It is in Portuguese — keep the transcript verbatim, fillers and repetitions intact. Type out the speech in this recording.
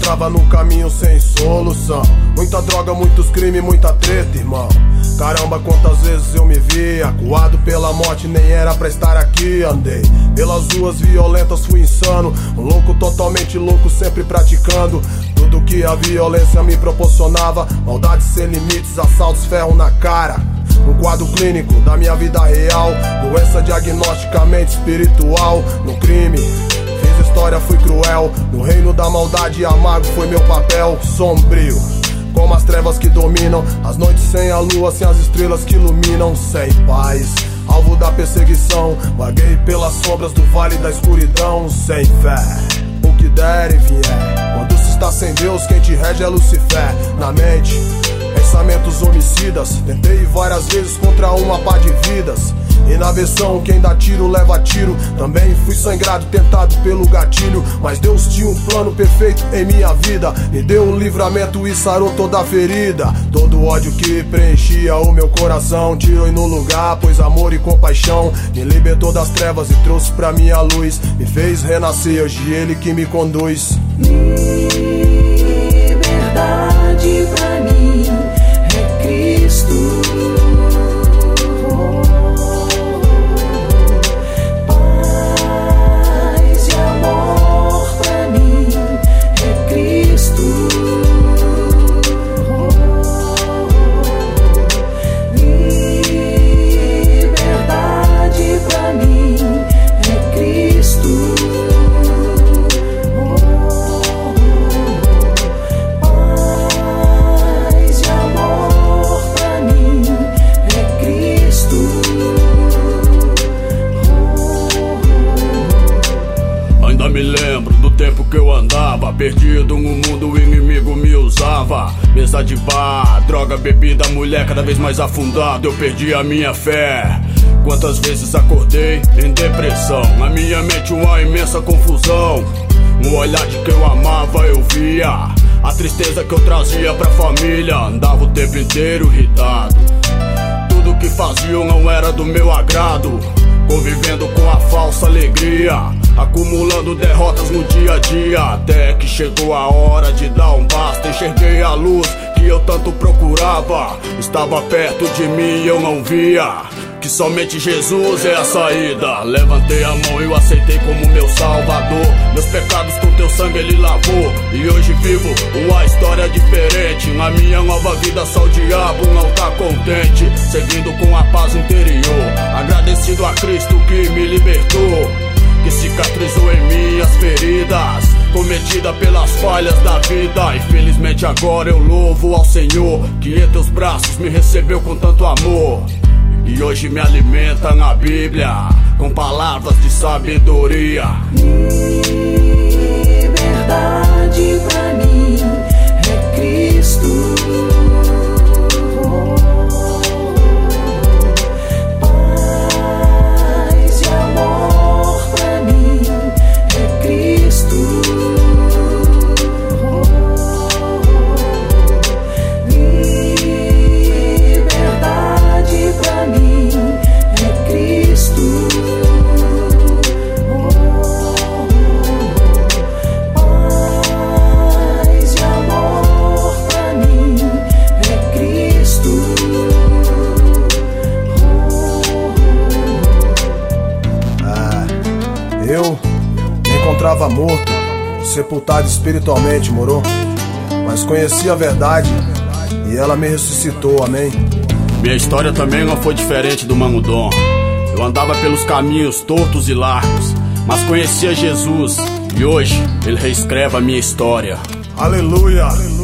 encontrava no caminho sem solução. Muita droga, muitos crimes, muita treta, irmão. Caramba, quantas vezes eu me vi acuado pela morte, nem era pra estar aqui. Andei pelas ruas violentas, fui insano, um louco totalmente louco, sempre praticando tudo que a violência me proporcionava. Maldade sem limites, assaltos, ferro na cara. Um quadro clínico da minha vida real, doença diagnosticamente espiritual. No crime fiz história, fui cruel, no reino da maldade amargo foi meu papel. Sombrio como as trevas que dominam, as noites sem a lua, sem as estrelas que iluminam. Sem paz, alvo da perseguição, vaguei pelas sombras do vale da escuridão. Sem fé, o que der e vier, quando se está sem Deus, quem te rege é Lucifer. Na mente, pensamentos homicidas, tentei várias vezes contra uma pá de vidas. E na versão, quem dá tiro leva tiro. Também fui sangrado, tentado pelo gatilho, mas Deus tinha um plano perfeito em minha vida. Me deu um livramento e sarou toda a ferida. Todo ódio que preenchia o meu coração tirou no lugar, pois amor e compaixão me libertou das trevas e trouxe pra mim a luz. Me fez renascer, hoje Ele que me conduz. Liberdade pra mim é Cristo. Me lembro do tempo que eu andava perdido, um mundo o inimigo me usava. Mesa de bar, droga, bebida, mulher, cada vez mais afundado, eu perdi a minha fé. Quantas vezes acordei em depressão, na minha mente uma imensa confusão. No olhar de quem eu amava eu via a tristeza que eu trazia pra família. Andava o tempo inteiro irritado, tudo que faziam não era do meu agrado. Convivendo com a falsa alegria, acumulando derrotas no dia a dia. Até que chegou a hora de dar um basta. Enxerguei a luz que eu tanto procurava, estava perto de mim e eu não via que somente Jesus é a saída. Levantei a mão e o aceitei como meu salvador. Meus pecados com teu sangue ele lavou, e hoje vivo uma história diferente. Na minha nova vida só o diabo não tá contente, seguindo com a paz interior, agradecido a Cristo que me libertou, que cicatrizou em minhas feridas, cometida pelas falhas da vida. Infelizmente agora eu louvo ao Senhor, que em teus braços me recebeu com tanto amor. E hoje me alimenta na Bíblia com palavras de sabedoria. Liberdade pra mim é Cristo. Paz e amor pra mim é Cristo. Eu me encontrava morto, sepultado espiritualmente, moro? Mas conheci a verdade e ela me ressuscitou, amém? Minha história também não foi diferente do Manudon. Eu andava pelos caminhos tortos e largos, mas conhecia Jesus, e hoje Ele reescreve a minha história. Aleluia!